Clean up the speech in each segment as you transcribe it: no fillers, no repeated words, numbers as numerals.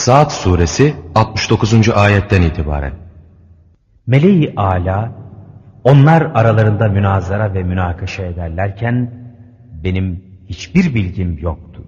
Sa'd suresi 69. ayetten itibaren. Meleği âlâ, onlar aralarında münazara ve münakaşa ederlerken benim hiçbir bilgim yoktu.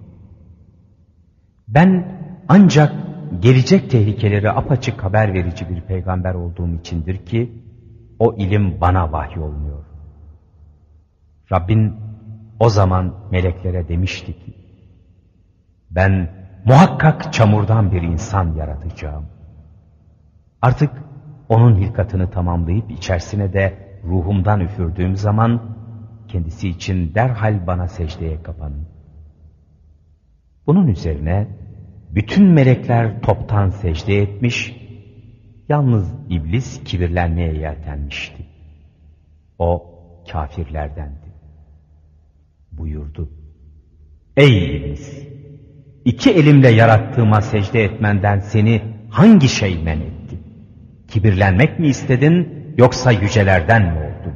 Ben ancak gelecek tehlikeleri apaçık haber verici bir peygamber olduğum içindir ki o ilim bana vahyolmuyor. Rabbin o zaman meleklere demişti ki, ben muhakkak çamurdan bir insan yaratacağım. Artık onun hilkatını tamamlayıp içerisine de ruhumdan üfürdüğüm zaman kendisi için derhal bana secdeye kapanın. Bunun üzerine bütün melekler toptan secde etmiş, yalnız iblis kibirlenmeye yeltenmişti. O kafirlerdendi. Buyurdu, ey iblis! İki elimle yarattığıma secde etmenden seni hangi şey men etti? Kibirlenmek mi istedin yoksa yücelerden mi oldun?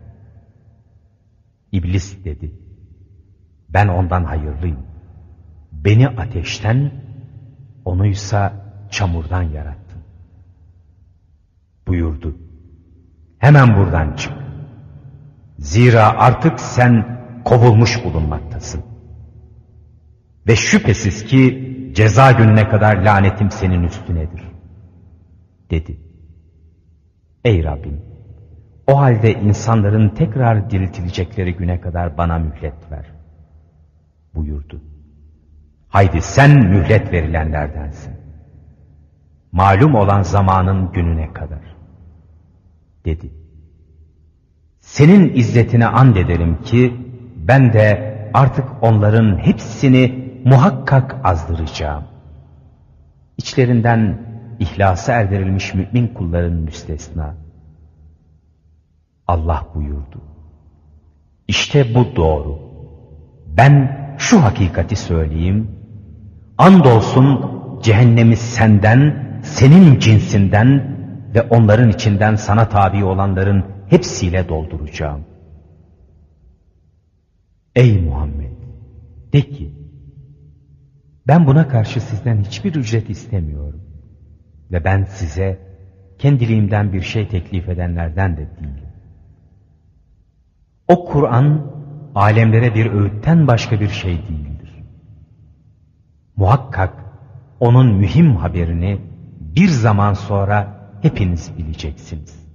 İblis dedi, ben ondan hayırlıyım. Beni ateşten, onuysa çamurdan yarattın. Buyurdu, hemen buradan çık. Zira artık sen kovulmuş bulunmaktasın. Ve şüphesiz ki ceza gününe kadar lanetim senin üstünedir, dedi. Ey Rabbim! O halde insanların tekrar diriltilecekleri güne kadar bana mühlet ver. Buyurdu. Haydi sen mühlet verilenlerdensin. Malum olan zamanın gününe kadar. Dedi. Senin izzetine and ederim ki ben de artık onların hepsini muhakkak azdıracağım. İçlerinden ihlasa erdirilmiş mümin kulların müstesna. Allah buyurdu. İşte bu doğru. Ben şu hakikati söyleyeyim. Andolsun cehennemi senden, senin cinsinden ve onların içinden sana tabi olanların hepsiyle dolduracağım. Ey Muhammed! De ki, ben buna karşı sizden hiçbir ücret istemiyorum. Ve ben size kendiliğimden bir şey teklif edenlerden de değilim. O Kur'an, alemlere bir öğütten başka bir şey değildir. Muhakkak onun mühim haberini bir zaman sonra hepiniz bileceksiniz.